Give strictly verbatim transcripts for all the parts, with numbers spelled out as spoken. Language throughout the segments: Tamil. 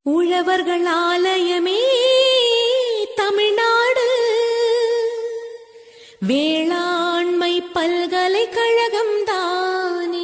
உழவர்கள் ஆலயமே தமிழ்நாடு வேளாண்மை பல்கலைக்கழகம் தானே.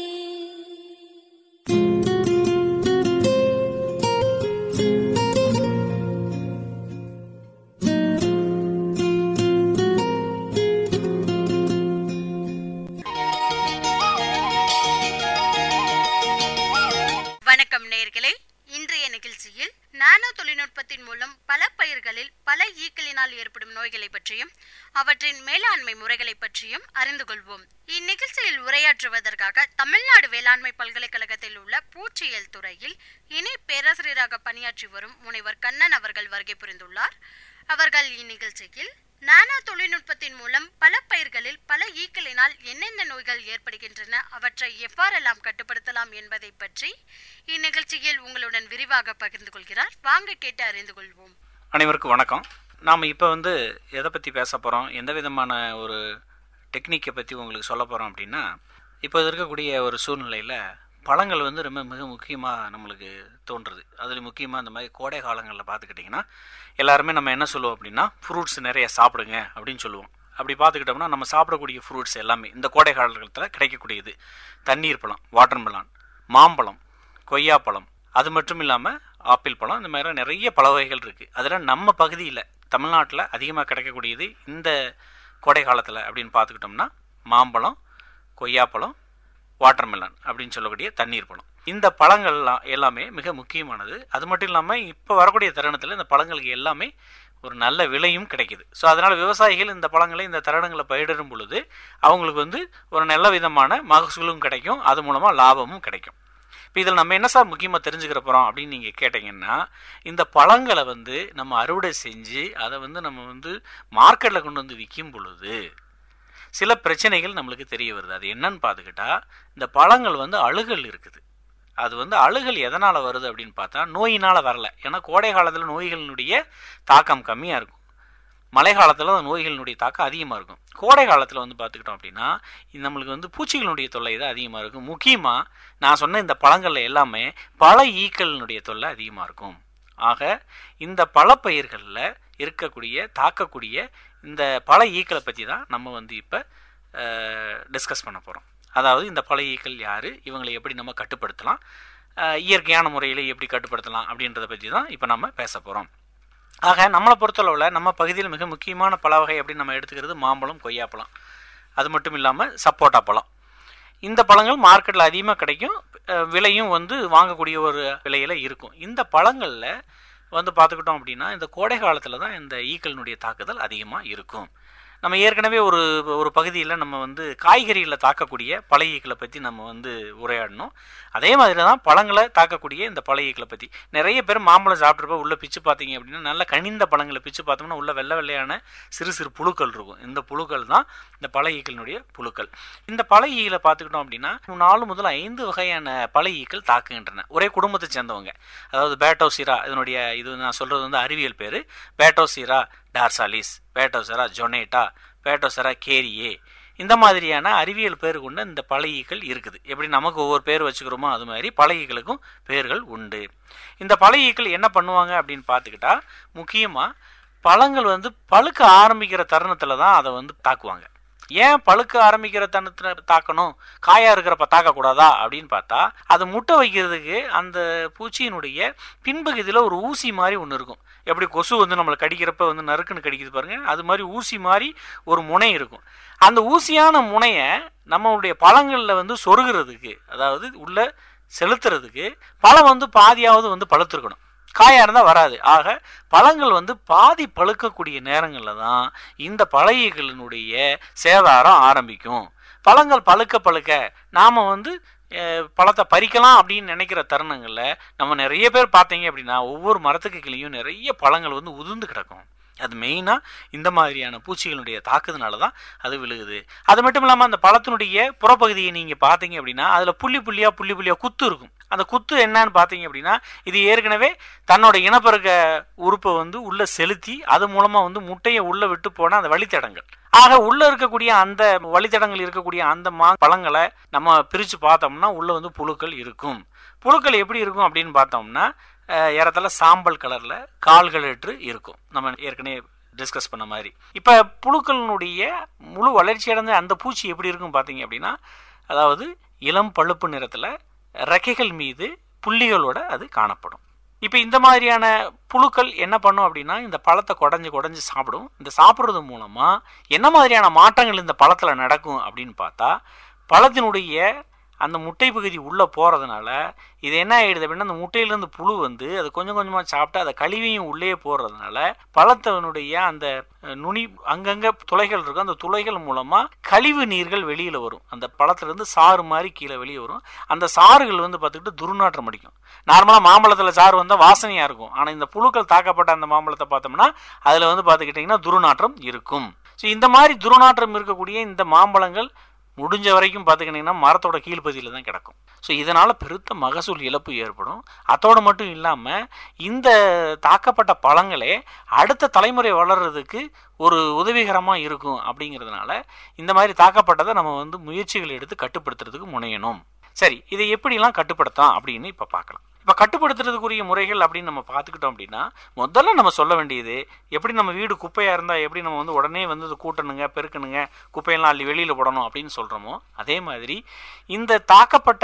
வணக்கம் நேயர்களே, இன்றைய நிகழ்ச்சியில் நானோ தொழில்நுட்பத்தின் மூலம் பல பயிர்களில் பல ஈக்களினால் ஏற்படும் நோய்களை பற்றியும் அவற்றின் மேலாண்மை முறைகளை பற்றியும் அறிந்து கொள்வோம். இந்நிகழ்ச்சியில் உரையாற்றுவதற்காக தமிழ்நாடு வேளாண்மை பல்கலைக்கழகத்தில் உள்ள பூச்சியியல் துறையில் இணை பேராசிரியராக பணியாற்றி வரும் முனைவர் கண்ணன் அவர்கள் வருகை புரிந்துள்ளார். அவர்கள் இந்நிகழ்ச்சியில் நானோ தொழில்நுட்பத்தின் மூலம் பல பயிர்களில் பல ஈக்களினால் என்னென்ன நோய்கள் ஏற்படுகின்றன, அவற்றை எவ்வாறெல்லாம் கட்டுப்படுத்தலாம் என்பதை பற்றி இந்நிகழ்ச்சியில் உங்களுடன் விரிவாக பகிர்ந்து கொள்கிறார். வாங்க கேட்டு அறிந்து கொள்வோம். அனைவருக்கும் வணக்கம். நாம் இப்போ வந்து எதை பற்றி பேச போகிறோம், எந்த விதமான ஒரு டெக்னிக்கை பற்றி உங்களுக்கு சொல்ல போகிறோம் அப்படின்னா, இப்போ இருக்கக்கூடிய ஒரு சூழ்நிலையில் பழங்கள் வந்து ரொம்ப மிக முக்கியமாக நம்மளுக்கு தோன்றுறது. அதில் முக்கியமாக இந்த மாதிரி கோடை காலங்களில் பார்த்துக்கிட்டிங்கன்னா எல்லாருமே நம்ம என்ன சொல்லுவோம் அப்படின்னா, ஃப்ரூட்ஸ் நிறைய சாப்பிடுங்க அப்படின்னு சொல்லுவோம். அப்படி பார்த்துக்கிட்டோம்னா நம்ம சாப்பிடக்கூடிய ஃப்ரூட்ஸ் எல்லாமே இந்த கோடை காலத்தில் கிடைக்கக்கூடியது. தண்ணீர் பழம், வாட்டர் மெலான், மாம்பழம், கொய்யாப்பழம், அது மட்டும் இல்லாமல் ஆப்பிள் பழம், இந்த மாதிரி நிறைய பழ வகைகள் இருக்குது. அதில் நம்ம பகுதியில் தமிழ்நாட்டில் அதிகமாக கிடைக்கக்கூடியது இந்த கோடை காலத்தில் அப்படின்னு பார்த்துக்கிட்டோம்னா மாம்பழம், கொய்யாப்பழம், வாட்டர் மெலான் அப்படின்னு சொல்லக்கூடிய தண்ணீர் பழம். இந்த பழங்கள்லாம் எல்லாமே மிக முக்கியமானது. அது மட்டும் இல்லாமல் இப்போ வரக்கூடிய தருணத்தில் இந்த பழங்களுக்கு எல்லாமே ஒரு நல்ல விலையும் கிடைக்கிது. ஸோ அதனால் விவசாயிகள் இந்த பழங்களை இந்த தருணங்களை பயிரிடும் பொழுது அவங்களுக்கு வந்து ஒரு நல்ல விதமான மகசூலும் கிடைக்கும், அது மூலமாக லாபமும் கிடைக்கும். இப்போ இதில் நம்ம என்ன சார் முக்கியமாக தெரிஞ்சுக்கிற போகிறோம் அப்படின்னு நீங்கள் கேட்டிங்கன்னா, இந்த பழங்களை வந்து நம்ம அறுவடை செஞ்சு அதை வந்து நம்ம வந்து மார்க்கெட்டில் கொண்டு வந்து விற்கும் பொழுது சில பிரச்சனைகள் நம்மளுக்கு தெரிய வருது. அது என்னன்னு பார்த்துக்கிட்டா, இந்த பழங்கள் வந்து அழுகல் இருக்குது. அது வந்து அழுகல் எதனால் வருது அப்படின்னு பார்த்தா நோயினால் வரல. ஏன்னா கோடை காலத்தில் நோய்களினுடைய தாக்கம் கம்மியாக இருக்கும், மழை காலத்தில் அந்த நோய்களினுடைய தாக்கம் அதிகமாக இருக்கும். கோடை காலத்தில் வந்து பார்த்துக்கிட்டோம் அப்படின்னா நம்மளுக்கு வந்து பூச்சிகளினுடைய தொல்லை தான் அதிகமாக இருக்கும். முக்கியமாக நான் சொன்ன இந்த பழங்களில் எல்லாமே பல ஈக்களினுடைய தொல்லை அதிகமாக இருக்கும். ஆக இந்த பழப்பயிர்களில் இருக்கக்கூடிய தாக்கக்கூடிய இந்த பல ஈக்களை பற்றி தான் நம்ம வந்து இப்போ டிஸ்கஸ் பண்ண போகிறோம். அதாவது இந்த பல ஈக்கள் யார், இவங்களை எப்படி நம்ம கட்டுப்படுத்தலாம், இயற்கையான முறையில் எப்படி கட்டுப்படுத்தலாம் அப்படின்றத பற்றி தான் இப்போ நம்ம பேச போகிறோம். ஆக நம்மளை பொறுத்தளவில் நம்ம பகுதியில் மிக முக்கியமான பழ வகை அப்படின்னு நம்ம எடுத்துக்கிறது மாம்பழம், கொய்யாப்பழம், அது மட்டும் இல்லாமல் சப்போட்டா பழம். இந்த பழங்கள் மார்க்கெட்டில் அதிகமாக கிடைக்கும், விலையும் வந்து வாங்கக்கூடிய ஒரு விலையில் இருக்கும். இந்த பழங்களில் வந்து பார்த்துக்கிட்டோம் அப்படின்னா இந்த கோடை காலத்தில் தான் இந்த ஈக்களினுடைய தாக்குதல் அதிகமாக இருக்கும். நம்ம ஏற்கனவே ஒரு ஒரு பகுதியில் நம்ம வந்து காய்கறிகளில் தாக்கக்கூடிய பழ ஈக்களை பற்றி நம்ம வந்து உரையாடணும். அதே மாதிரி தான் பழங்களை தாக்கக்கூடிய இந்த பழ ஈக்களை பற்றி நிறைய பேர் மாம்பழம் சாப்பிட்றப்ப உள்ளே பிச்சு பார்த்தீங்க அப்படின்னா நல்ல கனிந்த பழங்களை பிச்சு பார்த்தோம்னா உள்ள வெள்ளை வெள்ளையான சிறு சிறு புழுக்கள் இருக்கும். இந்த புழுக்கள் தான் இந்த பழ ஈக்களினுடைய புழுக்கள். இந்த பழ ஈக்களை பார்த்துக்கிட்டோம் அப்படின்னா நாலு முதல் ஐந்து வகையான பழ ஈக்கள் தாக்குகின்றன, ஒரே குடும்பத்தை சேர்ந்தவங்க. அதாவது பேட்டோசிரா, இதனுடைய இது நான் சொல்கிறது வந்து அறிவியல் பேர். பேட்டோசிரா டார்சாலிஸ், பேட்டோசெரா ஜொனேட்டா, பேட்டோசெரா கேரியே, இந்த மாதிரியான அறிவியல் பேர் கொண்ட இந்த பழ ஈக்கள் இருக்குது. எப்படி நமக்கு ஒவ்வொரு பேர் வச்சுக்கிறோமோ அது மாதிரி பழ ஈக்களுக்கும் பேர்கள் உண்டு. இந்த பழ ஈக்கள் என்ன பண்ணுவாங்க அப்படின்னு பார்த்துக்கிட்டா, முக்கியமாக பழங்கள் வந்து பழுக்க ஆரம்பிக்கிற தருணத்தில் தான் அதை வந்து தாக்குவாங்க. ஏன் பழுக்க ஆரம்பிக்கிற தருணத்தில் தாக்கணும், காயாக இருக்கிறப்ப தாக்கக்கூடாதா அப்படின்னு பார்த்தா, அது முட்டை வைக்கிறதுக்கு அந்த பூச்சியினுடைய பின்பகுதியில் ஒரு ஊசி மாதிரி ஒன்று இருக்கும். எப்படி கொசு வந்து நம்மளை கடிக்கிறப்ப வந்து நறுக்குன்னு கடிக்குது பாருங்கள், அது மாதிரி ஊசி மாதிரி ஒரு முனை இருக்கும். அந்த ஊசியான முனையை நம்மளுடைய பழங்களில் வந்து சொருகிறதுக்கு, அதாவது உள்ள செலுத்துறதுக்கு பழம் வந்து பாதியாவது வந்து பழுத்திருக்கணும், காயாக இருந்தால் வராது. ஆக பழங்கள் வந்து பாதி பழுக்கக்கூடிய நேரங்களில் தான் இந்த பழ ஈக்களினுடைய சேதாரம் ஆரம்பிக்கும். பழங்கள் பழுக்க பழுக்க நாம் வந்து பழத்தை பறிக்கலாம் அப்படின்னு நினைக்கிற தருணங்களில் நம்ம நிறைய பேர் பார்த்தீங்க அப்படின்னா ஒவ்வொரு மரத்துக்கு கீழேயும் நிறைய பழங்கள் வந்து உதிர்ந்து கிடக்கும். அது மெயினாக இந்த மாதிரியான பூச்சிகளுடைய தாக்குதனால தான் அது விழுகுது. அது மட்டும் இல்லாமல் அந்த பழத்தினுடைய புறப்பகுதியை நீங்கள் பார்த்தீங்க அப்படின்னா அதில் புள்ளி புள்ளியாக புள்ளி புள்ளியாக குத்து இருக்கும். அந்த குத்து என்னன்னு பார்த்தீங்க அப்படின்னா இது ஏற்கனவே தன்னோட இனப்பெருக்க உறுப்பை வந்து உள்ளே செலுத்தி அது மூலமாக வந்து முட்டையை உள்ளே விட்டு போன அந்த வழித்தடங்கள். ஆக உள்ளே இருக்கக்கூடிய அந்த வழித்தடங்கள் இருக்கக்கூடிய அந்த மா பழங்களை நம்ம பிரித்து பார்த்தோம்னா உள்ளே வந்து புழுக்கள் இருக்கும். புழுக்கள் எப்படி இருக்கும் அப்படின்னு பார்த்தோம்னா ஏறத்தாழ சாம்பல் கலரில் கால்களற்று இருக்கும். நம்ம ஏற்கனவே டிஸ்கஸ் பண்ண மாதிரி. இப்போ புழுக்களினுடைய முழு வளர்ச்சி அடைந்த அந்த பூச்சி எப்படி இருக்கும் பார்த்தீங்க அப்படின்னா, அதாவது இளம் பழுப்பு நிறத்தில் ரெக்கைகள் மீது புள்ளிகளோட அது காணப்படும். இப்போ இந்த மாதிரியான புழுக்கள் என்ன பண்ணும் அப்படின்னா, இந்த பழத்தை குடஞ்சி குடஞ்சி சாப்பிடும். இந்த சாப்பிட்றது மூலமாக என்ன மாதிரியான மாற்றங்கள் இந்த பழத்தில் நடக்கும் அப்படின்னு பார்த்தா, பழத்தினுடைய அந்த முட்டை பகுதி உள்ளே போகிறதுனால இது என்ன ஆகிடுது அப்படின்னா, அந்த முட்டையிலேருந்து புழு வந்து அது கொஞ்சம் கொஞ்சமாக சாப்பிட்டு அதை கழிவையும் உள்ளே போடுறதுனால பழத்தினுடைய அந்த நுனி அங்கங்கே துளைகள் இருக்கும். அந்த துளைகள் மூலமாக கழிவு நீர்கள் வெளியில் வரும். அந்த பழத்துலேருந்து சாறு மாதிரி கீழே வெளியே வரும். அந்த சாறுகள் வந்து பார்த்துக்கிட்டு துர்நாற்றம் அடிக்கும். நார்மலாக மாம்பழத்தில் சாறு வந்தால் வாசனையாக இருக்கும். ஆனால் இந்த புழுக்கள் தாக்கப்பட்ட அந்த மாம்பழத்தை பார்த்தோம்னா அதில் வந்து பார்த்துக்கிட்டிங்கன்னா துர்நாற்றம் இருக்கும். ஸோ இந்த மாதிரி துர்நாற்றம் இருக்கக்கூடிய இந்த மாம்பழங்கள் முடிஞ்ச வரைக்கும் பார்த்துக்கிட்டிங்கன்னா மரத்தோட கீழ்ப்பகுதியில் தான் கிடக்கும். ஸோ இதனால் பெருத்த மகசூல் இழப்பு ஏற்படும். அதோடு மட்டும் இல்லாமல் இந்த தாக்கப்பட்ட பழங்களே அடுத்த தலைமுறை வளர்கிறதுக்கு ஒரு உதவிகரமாக இருக்கும். அப்படிங்கிறதுனால இந்த மாதிரி தாக்கப்பட்டதை நம்ம வந்து முயற்சிகள் எடுத்து கட்டுப்படுத்துறதுக்கு முனையணும். சரி, இதை எப்படிலாம் கட்டுப்படுத்தலாம் அப்படின்னு இப்போ பார்க்கலாம். இப்போ கட்டுப்படுத்துறதுக்குரிய முறைகள் அப்படின்னு நம்ம பார்த்துக்கிட்டோம் அப்படின்னா, முதல்ல நம்ம சொல்ல வேண்டியது, எப்படி நம்ம வீடு குப்பையாக இருந்தால் எப்படி நம்ம வந்து உடனே வந்து இது கூட்டணுங்க, பெருக்கணுங்க, குப்பையெல்லாம் அள்ளி வெளியில் போடணும் அப்படின்னு சொல்கிறோமோ, அதே மாதிரி இந்த தாக்கப்பட்ட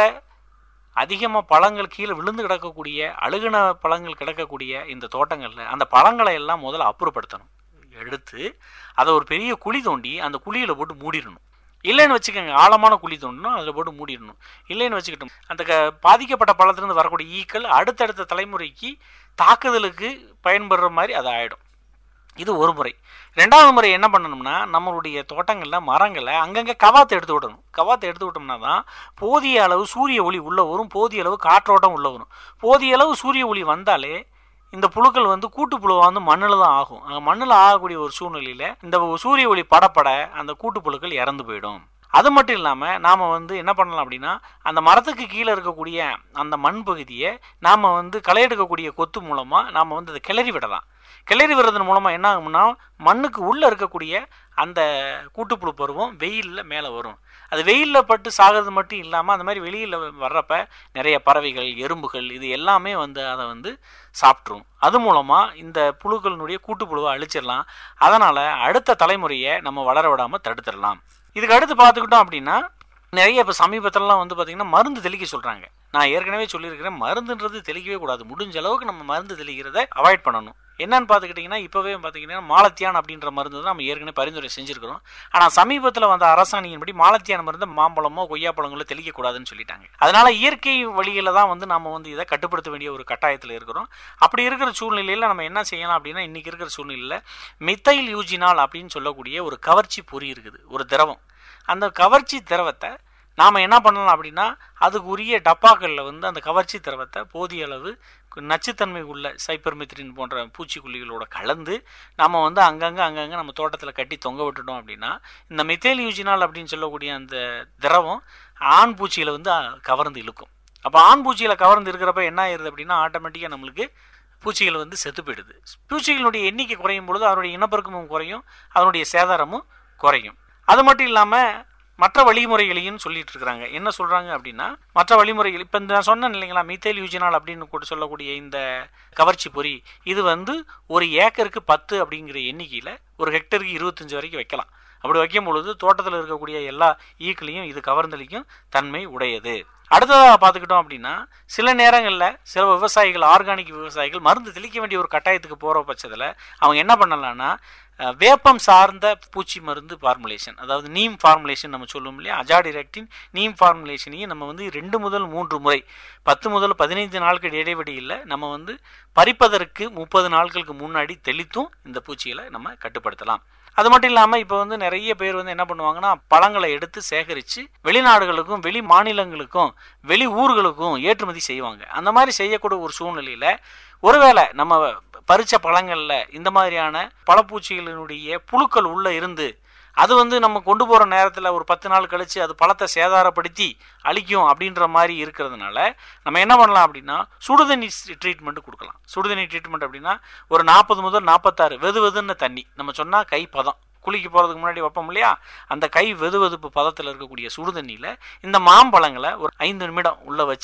அதிகமாக பழங்கள் கீழே விழுந்து கிடக்கக்கூடிய அழுகின பழங்கள் கிடக்கக்கூடிய இந்த தோட்டங்களில் அந்த பழங்களை எல்லாம் முதல்ல அப்புறப்படுத்தணும். எடுத்து அதை ஒரு பெரிய குழி தோண்டி அந்த குழியில் போட்டு மூடிடணும். இல்லைன்னு வச்சுக்கோங்க, ஆழமான குழி தோண்டணும், அதில் போட்டு மூடிடணும். இல்லைன்னு வச்சுக்கிட்டோம், அந்த க பாதிக்கப்பட்ட பழத்திலிருந்து வரக்கூடிய ஈக்கள் அடுத்தடுத்த தலைமுறைக்கு தாக்குதலுக்கு பயன்படுற மாதிரி அது ஆகிடும். இது ஒரு முறை. ரெண்டாவது முறை என்ன பண்ணணும்னா, நம்மளுடைய தோட்டங்களில் மரங்களை அங்கங்கே கவாத்தை எடுத்து விடணும். கவாத்தை எடுத்து விட்டோம்னா தான் போதிய அளவு சூரிய ஒளி உள்ளே வரும், போதிய அளவு காற்றோட்டம் உள்ளே வரும். போதிய அளவு சூரிய ஒளி வந்தாலே இந்த புழுக்கள் வந்து கூட்டு புழுவாக வந்து மண்ணில் தான் ஆகும். மண்ணில் ஆகக்கூடிய ஒரு சூழ்நிலையில் இந்த சூரிய ஒளி படப்பட அந்த கூட்டு புழுக்கள் இறந்து போயிடும். அது மட்டும் இல்லாமல் நாம் வந்து என்ன பண்ணலாம் அப்படின்னா, அந்த மரத்துக்கு கீழே இருக்கக்கூடிய அந்த மண் பகுதியை நாம் வந்து களை எடுக்கக்கூடிய கொத்து மூலமாக நாம் வந்து அதை கிளறி விடலாம். கிளறி விடுறதன் மூலமாக என்ன ஆகும்னா, மண்ணுக்கு உள்ளே இருக்கக்கூடிய அந்த கூட்டுப்புழு பருவம் வெயிலில் மேலே வரும். அது வெயிலில் பட்டு சாகிறது மட்டும் இல்லாமல் அந்த மாதிரி வெளியில் வர்றப்ப நிறைய பறவைகள், எறும்புகள் இது எல்லாமே வந்து அதை வந்து சாப்பிட்ரும். அது மூலமாக இந்த புழுக்களினுடைய கூட்டுப்புழுவை அழிச்சிடலாம். அதனால் அடுத்த தலைமுறையை நம்ம வளர விடாமல் தடுத்துடலாம். இதுக்கு அடுத்து பார்த்துக்கிட்டோம் அப்படின்னா, நிறைய இப்போ சமீபத்திலலாம் வந்து பார்த்திங்கன்னா மருந்து தெளிக்க சொல்கிறாங்க. நான் ஏற்கனவே சொல்லியிருக்கிறேன், மருந்துன்றது தெளிக்கவே கூடாது. முடிஞ்ச அளவுக்கு நம்ம மருந்து தெளிக்கிறத அவாய்ட் பண்ணணும். என்னன்னு பார்த்துக்கிட்டிங்கன்னா, இப்போவே பார்த்திங்கன்னா மாலத்தியான் அப்படின்ற மருந்து தான் நம்ம ஏற்கனவே பரிந்துரை செஞ்சுருக்கிறோம். ஆனால் சமீபத்தில் வந்த அரசாணையின்படி மாலத்தியான் மருந்து மாம்பழமோ கொய்யாப்பழங்களோ தெளிக்கக்கூடாதுன்னு சொல்லிட்டாங்க. அதனால் இயற்கை வழியில் தான் வந்து நம்ம வந்து இதை கட்டுப்படுத்த வேண்டிய ஒரு கட்டாயத்தில் இருக்கிறோம். அப்படி இருக்கிற சூழ்நிலையில் நம்ம என்ன செய்யலாம் அப்படின்னா, இன்றைக்கி இருக்கிற சூழ்நிலையில் மித்தைல் யூஜினால் அப்படின்னு சொல்லக்கூடிய ஒரு கவர்ச்சி பொறி இருக்குது, ஒரு திரவம். அந்த கவர்ச்சி திரவத்தை நாம் என்ன பண்ணலாம் அப்படின்னா, அதுக்குரிய டப்பாக்களில் வந்து அந்த கவர்ச்சி திரவத்தை போதிய அளவு நச்சுத்தன்மை உள்ள சைப்பர்மெத்ரின் போன்ற பூச்சிக்கொல்லிகளோட கலந்து நம்ம வந்து அங்கங்கே அங்கங்கே நம்ம தோட்டத்தில் கட்டி தொங்க விட்டுட்டோம் அப்படின்னா, இந்த மித்தைல் யூஜினால் அப்படின்னு சொல்லக்கூடிய அந்த திரவம் ஆண் பூச்சிகளை வந்து கவர்ந்து இழுக்கும். அப்போ ஆண் பூச்சிகளை கவர்ந்து இருக்கிறப்ப என்ன ஆயிடுது அப்படின்னா, ஆட்டோமேட்டிக்காக நம்மளுக்கு பூச்சிகள் வந்து செத்து போயிடுது. பூச்சிகளுடைய எண்ணிக்கை குறையும் பொழுது அதனுடைய இனப்பெருக்கமும் குறையும், அதனுடைய சேதாரமும் குறையும். அது மட்டும் இல்லாமல் மற்ற வழிமுறைகளையும் சொல்லிட்டு இருக்கிறாங்க. என்ன சொல்கிறாங்க அப்படின்னா, மற்ற வழிமுறைகள் இப்போ இந்த நான் சொன்னேன் இல்லைங்களா, மித்தைல் யூஜினால் அப்படின்னு கூட சொல்லக்கூடிய இந்த கவர்ச்சி பொறி, இது வந்து ஒரு ஏக்கருக்கு பத்து அப்படிங்கிற எண்ணிக்கையில் ஒரு ஹெக்டருக்கு இருபத்தஞ்சு வரைக்கும் வைக்கலாம். அப்படி வைக்கும் பொழுது தோட்டத்தில் இருக்கக்கூடிய எல்லா ஈக்களையும் இது கவர்ந்தளிக்கும் தன்மை உடையது. அடுத்ததாக பார்த்துக்கிட்டோம் அப்படின்னா, சில நேரங்களில் சில விவசாயிகள், ஆர்கானிக் விவசாயிகள் மருந்து தெளிக்க வேண்டிய ஒரு கட்டாயத்துக்கு போகிற பட்சத்தில் அவங்க என்ன பண்ணலான்னா, வேப்பம் சார்ந்த பூச்சி மருந்து ஃபார்முலேஷன், அதாவது நீம் ஃபார்முலேஷன் நம்ம சொல்லுவோம் இல்லையா, அஜாடிரெக்டின் நீம் ஃபார்முலேஷனையும் நம்ம வந்து ரெண்டு முதல் மூன்று முறை பத்து முதல் பதினைந்து நாட்கள் இடைவெளியில் நம்ம வந்து பறிப்பதற்கு முப்பது நாட்களுக்கு முன்னாடி தெளித்தும் இந்த பூச்சிகளை நம்ம கட்டுப்படுத்தலாம். அது மட்டும் இல்லாமல் இப்போ வந்து நிறைய பேர் வந்து என்ன பண்ணுவாங்கன்னா, பழங்களை எடுத்து சேகரித்து வெளிநாடுகளுக்கும் வெளி மாநிலங்களுக்கும் வெளி ஊர்களுக்கும் ஏற்றுமதி செய்வாங்க. அந்த மாதிரி செய்யக்கூடிய ஒரு சூழ்நிலையில் ஒருவேளை நம்ம பறித்த பழங்களில் இந்த மாதிரியான பழப்பூச்சிகளினுடைய புழுக்கள் உள்ளே இருந்து அது வந்து நம்ம கொண்டு போகிற நேரத்தில் ஒரு பத்து நாள் கழித்து அது பழத்தை சேதாரப்படுத்தி அழிக்கும் அப்படின்ற மாதிரி இருக்கிறதுனால நம்ம என்ன பண்ணலாம் அப்படின்னா, சுடுதண்ணி ட்ரீட்மெண்ட்டு கொடுக்கலாம். சுடுதண்ணி ட்ரீட்மெண்ட் அப்படின்னா ஒரு நாற்பது முதல் நாற்பத்தாறு வெது வெதுன்னு தண்ணி, நம்ம சொன்னால் கை பதம், குளிக்க போகிறதுக்கு முன்னாடி வைப்போம் இல்லையா, அந்த கை வெது வெதுப்பு பதத்தில் இருக்கக்கூடிய சுடுதண்ணியில் இந்த மாம்பழங்களை ஒரு ஐந்து நிமிடம் உள்ளே வச்சுட்டு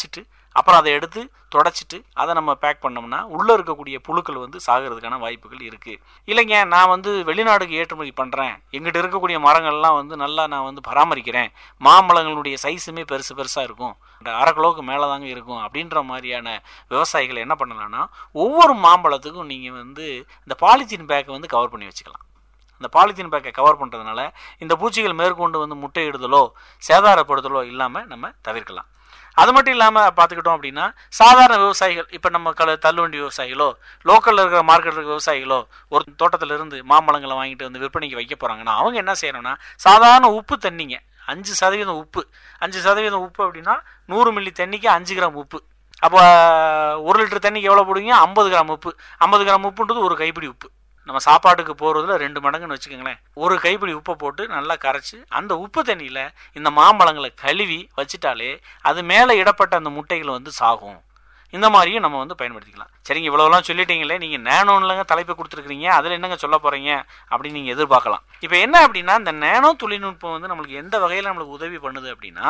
அப்புறம் அதை எடுத்து தொடச்சிட்டு அதை நம்ம பேக் பண்ணோம்னா உள்ளே இருக்கக்கூடிய புழுக்கள் வந்து சாகிறதுக்கான வாய்ப்புகள் இருக்குது. இல்லைங்க, நான் வந்து வெளிநாடுக்கு ஏற்றுமதி பண்ணுறேன், எங்கிட்ட இருக்கக்கூடிய மரங்கள்லாம் வந்து நல்லா நான் வந்து பராமரிக்கிறேன், மாம்பழங்களுடைய சைஸுமே பெருசு பெருசாக இருக்கும், அரை கிலோவுக்கு மேலே தாங்க இருக்கும் அப்படின்ற மாதிரியான விவசாயிகள் என்ன பண்ணலாம்னா, ஒவ்வொரு மாம்பழத்துக்கும் நீங்கள் வந்து இந்த பாலித்தீன் பேக்கை வந்து கவர் பண்ணி வச்சுக்கலாம். அந்த பாலித்தீன் பேக்கை கவர் பண்ணுறதுனால இந்த பூச்சிகள் மேற்கொண்டு வந்து முட்டையிடுதலோ சேதாரப்படுதலோ இல்லாமல் நம்ம தவிர்க்கலாம். அது மட்டும் இல்லாமல் பார்த்துக்கிட்டோம் அப்படின்னா, சாதாரண விவசாயிகள், இப்போ நம்ம க தள்ளுவண்டி விவசாயிகளோ லோக்கலில் இருக்கிற மார்க்கெட்டில் இருக்கிற விவசாயிகளோ ஒரு தோட்டத்திலிருந்து மாம்பழங்களை வாங்கிட்டு வந்து விற்பனைக்கு வைக்க போகிறாங்கன்னா அவங்க என்ன செய்யணும்னா, சாதாரண உப்பு தண்ணிங்க, அஞ்சு சதவீதம் உப்பு அஞ்சு சதவீதம் உப்பு அப்படின்னா நூறு மில்லி தண்ணிக்கு அஞ்சு கிராம் உப்பு. அப்போ ஒரு லிட்டர் தண்ணிக்கு எவ்வளோ போடுவீங்க? ஐம்பது கிராம் உப்பு. ஐம்பது கிராம் உப்புன்றது ஒரு கைப்பிடி உப்பு. நம்ம சாப்பாட்டுக்கு போகிறதுல ரெண்டு மடங்குன்னு வச்சுக்கோங்களேன். ஒரு கைப்பிடி உப்பை போட்டு நல்லா கரைச்சி அந்த உப்பு தண்ணியில் இந்த மாம்பழங்களை கழுவி வச்சுட்டாலே அது மேலே இடப்பட்ட அந்த முட்டைகள் வந்து சாகும். இந்த மாதிரியும் நம்ம வந்து பயன்படுத்திக்கலாம். சரிங்க, இவ்வளோலாம் சொல்லிட்டீங்களே, நீங்கள் நேனோன்லங்க தலைப்பை கொடுத்துருக்குறீங்க, அதில் என்னங்க சொல்ல போகிறீங்க அப்படின்னு நீங்கள் எதிர்பார்க்கலாம். இப்போ என்ன அப்படின்னா, இந்த நேனோ தொழில்நுட்பம் வந்து நம்மளுக்கு எந்த வகையில் நம்மளுக்கு உதவி பண்ணுது அப்படின்னா,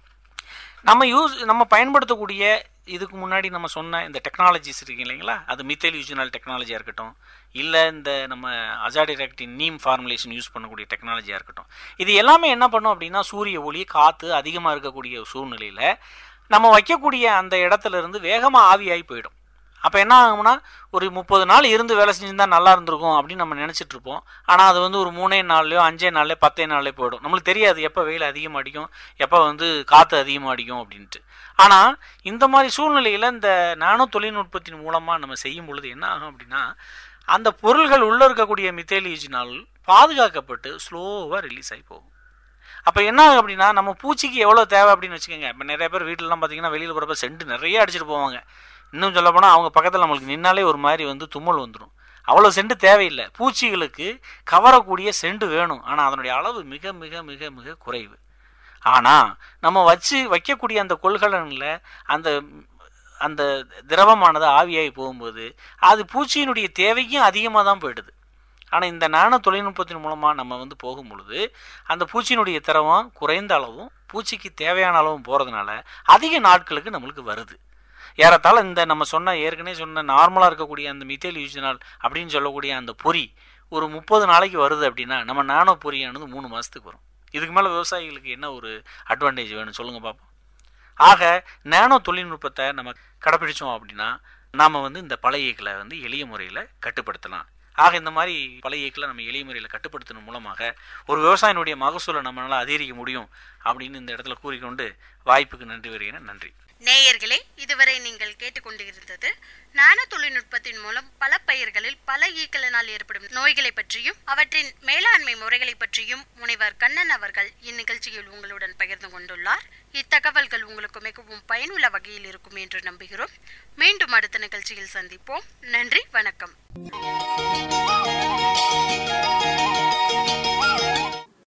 நம்ம யூஸ் நம்ம பயன்படுத்தக்கூடிய இதுக்கு முன்னாடி நம்ம சொன்ன இந்த டெக்னாலஜிஸ் இருக்கு இல்லைங்களா, அது மித்தைல் யூஜினால் டெக்னாலஜியாக இருக்கட்டும், இல்லை இந்த நம்ம அஜாடிரெக்டின் நீம் ஃபார்முலேஷன் யூஸ் பண்ணக்கூடிய டெக்னாலஜியாக இருக்கட்டும், இது எல்லாமே என்ன பண்ணும் அப்படின்னா, சூரிய ஒளி காற்று அதிகமாக இருக்கக்கூடிய சூழ்நிலையில் நம்ம வைக்கக்கூடிய அந்த இடத்துல இருந்து வேகமாக ஆவியாகி போயிடும். அப்போ என்ன ஆகும்னா, ஒரு முப்பது நாள் இருந்து வேலை செஞ்சுருந்தா நல்லா இருந்திருக்கும் அப்படின்னு நம்ம நினச்சிட்டு இருப்போம். ஆனால் அது வந்து ஒரு மூணே நாள்லையோ அஞ்சே நாள்லையோ பத்தே நாள்லேயோ போயிடும். நம்மளுக்கு தெரியாது எப்போ வெயில் அதிகமாக அடிக்கும், எப்போ வந்து காற்று அதிகமாக அடிக்கும் அப்படின்ட்டு. ஆனால் இந்த மாதிரி சூழ்நிலையில் இந்த நானோ தொழில்நுட்பத்தின் மூலமாக நம்ம செய்யும் பொழுது என்ன ஆகும் அப்படின்னா, அந்த பொருள்கள் உள்ளே இருக்கக்கூடிய மித்தைல் யூஜினால் பாதுகாக்கப்பட்டு ஸ்லோவாக ரிலீஸ் ஆகி போகும். அப்போ என்ன ஆகும் அப்படின்னா, நம்ம பூச்சிக்கு எவ்வளோ தேவை அப்படின்னு வச்சுக்கோங்க. இப்போ நிறைய பேர் வீட்டிலலாம் பார்த்தீங்கன்னா வெளியில் போகிறப்ப சென்ட் நிறைய அடிச்சுட்டு போவாங்க. இன்னும் சொல்ல போனால் அவங்க பக்கத்தில் நம்மளுக்கு நின்னாலே ஒரு மாதிரி வந்து தும்மல் வந்துடும். அவ்வளோ செண்டு தேவையில்லை. பூச்சிகளுக்கு கவரக்கூடிய செண்டு வேணும், ஆனால் அதனுடைய அளவு மிக மிக மிக மிக குறைவு. ஆனால் நம்ம வச்சு வைக்கக்கூடிய அந்த கொள்கலனில் அந்த அந்த திரவமானது ஆவியாகி போகும்போது அது பூச்சியினுடைய தேவைக்கும் அதிகமாக தான் போயிடுது. ஆனால் இந்த நானோ தொழில்நுட்பத்தின் மூலமாக நம்ம வந்து போகும் பொழுது அந்த பூச்சியினுடைய திரவம் குறைந்த அளவும் பூச்சிக்கு தேவையான அளவும் போகிறதுனால அதிக நாட்களுக்கு நம்மளுக்கு வருது. ஏறத்தாழ இந்த நம்ம சொன்ன ஏற்கனவே சொன்ன நார்மலாக இருக்கக்கூடிய அந்த மித்தைல் யூஜினால் அப்படின்னு சொல்லக்கூடிய அந்த பொறி ஒரு முப்பது நாளைக்கு வருது அப்படின்னா, நம்ம நானோ பொறியானது மூணு மாதத்துக்கு வரும். இதுக்கு மேலே விவசாயிகளுக்கு என்ன ஒரு அட்வான்டேஜ் வேணும் சொல்லுங்கள் பார்ப்போம். ஆக நானோ தொழில்நுட்பத்தை நம்ம கடைப்பிடிச்சோம் அப்படின்னா நாம் வந்து இந்த பழைய ஈக்களை வந்து எளிய முறையில் கட்டுப்படுத்தலாம். ஆக இந்த மாதிரி பழைய ஈக்களை நம்ம எளிய முறையில் கட்டுப்படுத்தின மூலமாக ஒரு விவசாயினுடைய மகசூலை நம்மளால் அதிகரிக்க முடியும் அப்படின்னு இந்த இடத்துல கூறிக்கொண்டு வாய்ப்புக்கு நன்றி வருகிறேன். நன்றி. நேயர்களே, இதுவரை நீங்கள் கேட்டுக்கொண்டிருந்தது நானோ தொழில்நுட்பத்தின் மூலம் பல பயிர்களில் பல ஈக்களினால் ஏற்படும் நோய்களை பற்றியும் அவற்றின் மேலாண்மை முறைகளை பற்றியும் முனைவர் கண்ணன் அவர்கள் இந்நிகழ்ச்சியில் உங்களுடன் பகிர்ந்து கொண்டுள்ளார். இத்தகவல்கள் உங்களுக்கு மிகவும் பயனுள்ள வகையில் இருக்கும் என்று நம்புகிறோம். மீண்டும் அடுத்த நிகழ்ச்சியில் சந்திப்போம். நன்றி, வணக்கம்.